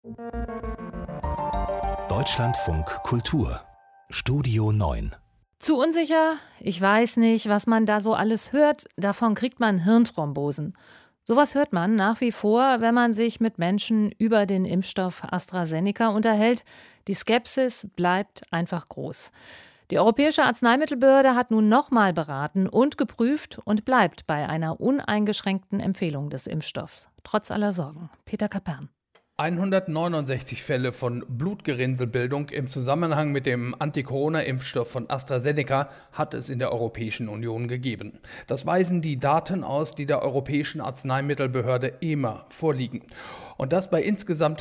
Deutschlandfunk Kultur Studio 9. Zu unsicher? Ich weiß nicht, was man da so alles hört. Davon kriegt man Hirnthrombosen. Sowas hört man nach wie vor, wenn man sich mit Menschen über den Impfstoff AstraZeneca unterhält. Die Skepsis bleibt einfach groß. Die Europäische Arzneimittelbehörde hat nun nochmal beraten und geprüft und bleibt bei einer uneingeschränkten Empfehlung des Impfstoffs. Trotz aller Sorgen. Peter Kapern. 169 Fälle von Blutgerinnselbildung im Zusammenhang mit dem Anti-Corona-Impfstoff von AstraZeneca hat es in der Europäischen Union gegeben. Das weisen die Daten aus, die der Europäischen Arzneimittelbehörde EMA vorliegen. Und das bei insgesamt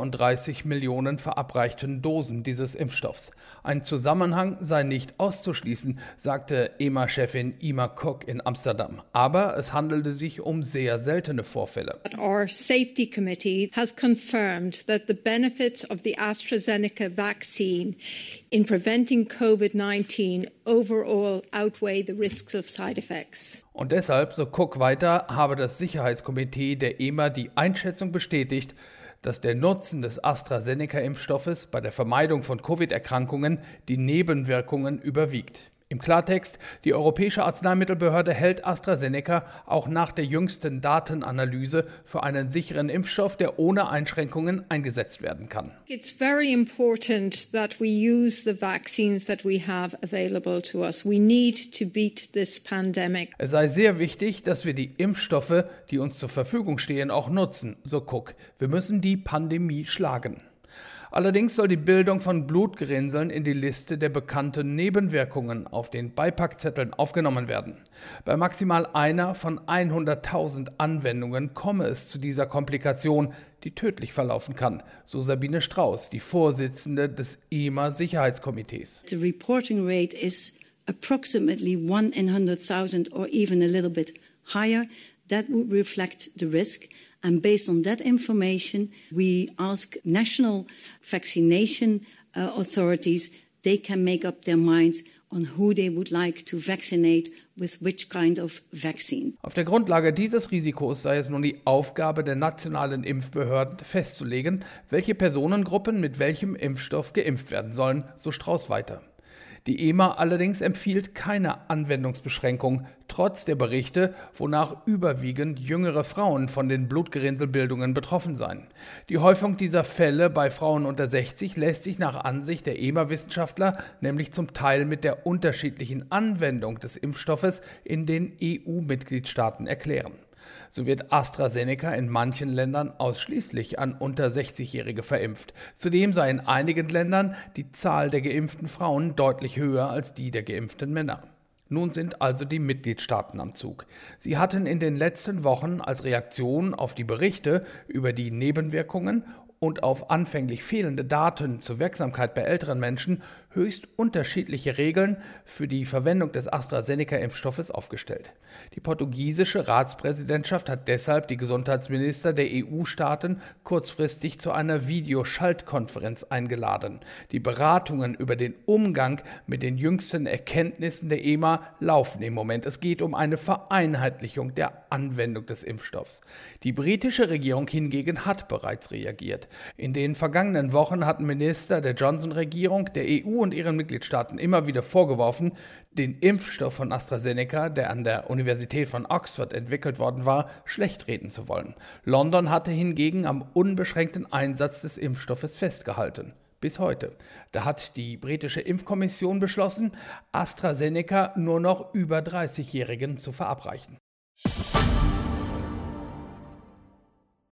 34 Millionen verabreichten Dosen dieses Impfstoffs. Ein Zusammenhang sei nicht auszuschließen, sagte EMA-Chefin Ima Kok in Amsterdam. Aber es handelte sich um sehr seltene Vorfälle. Our safety committee has confirmed that the benefits of the AstraZeneca vaccine in preventing COVID-19 overall outweigh the risks of side effects. Und deshalb, so Cook weiter, habe das Sicherheitskomitee der EMA die Einschätzung bestätigt, dass der Nutzen des AstraZeneca-Impfstoffes bei der Vermeidung von Covid-Erkrankungen die Nebenwirkungen überwiegt. Im Klartext, die Europäische Arzneimittelbehörde hält AstraZeneca auch nach der jüngsten Datenanalyse für einen sicheren Impfstoff, der ohne Einschränkungen eingesetzt werden kann. It's very important that we use the vaccines that we have available to us. We need to beat this pandemic. Es sei sehr wichtig, dass wir die Impfstoffe, die uns zur Verfügung stehen, auch nutzen, so Cook. Wir müssen die Pandemie schlagen. Allerdings soll die Bildung von Blutgerinnseln in die Liste der bekannten Nebenwirkungen auf den Beipackzetteln aufgenommen werden. Bei maximal einer von 100.000 Anwendungen komme es zu dieser Komplikation, die tödlich verlaufen kann, so Sabine Strauß, die Vorsitzende des EMA-Sicherheitskomitees. The reporting rate is approximately 1 in 100,000 or even a little bit higher. That would reflect the risk. And based on that information, we ask national vaccination authorities, they can make up their minds on who they would like to vaccinate with which kind of vaccine. Auf der Grundlage dieses Risikos sei es nun die Aufgabe der nationalen Impfbehörden festzulegen, welche Personengruppen mit welchem Impfstoff geimpft werden sollen, so Strauß weiter. Die EMA allerdings empfiehlt keine Anwendungsbeschränkung, trotz der Berichte, wonach überwiegend jüngere Frauen von den Blutgerinnselbildungen betroffen seien. Die Häufung dieser Fälle bei Frauen unter 60 lässt sich nach Ansicht der EMA-Wissenschaftler nämlich zum Teil mit der unterschiedlichen Anwendung des Impfstoffes in den EU-Mitgliedstaaten erklären. So wird AstraZeneca in manchen Ländern ausschließlich an unter 60-Jährige verimpft. Zudem sei in einigen Ländern die Zahl der geimpften Frauen deutlich höher als die der geimpften Männer. Nun sind also die Mitgliedstaaten am Zug. Sie hatten in den letzten Wochen als Reaktion auf die Berichte über die Nebenwirkungen und auf anfänglich fehlende Daten zur Wirksamkeit bei älteren Menschen höchst unterschiedliche Regeln für die Verwendung des AstraZeneca-Impfstoffes aufgestellt. Die portugiesische Ratspräsidentschaft hat deshalb die Gesundheitsminister der EU-Staaten kurzfristig zu einer Videoschaltkonferenz eingeladen. Die Beratungen über den Umgang mit den jüngsten Erkenntnissen der EMA laufen im Moment. Es geht um eine Vereinheitlichung der Anwendung des Impfstoffs. Die britische Regierung hingegen hat bereits reagiert. In den vergangenen Wochen hatten Minister der Johnson-Regierung, der EU und ihren Mitgliedstaaten immer wieder vorgeworfen, den Impfstoff von AstraZeneca, der an der Universität von Oxford entwickelt worden war, schlechtreden zu wollen. London hatte hingegen am unbeschränkten Einsatz des Impfstoffes festgehalten. Bis heute. Da hat die britische Impfkommission beschlossen, AstraZeneca nur noch über 30-Jährigen zu verabreichen.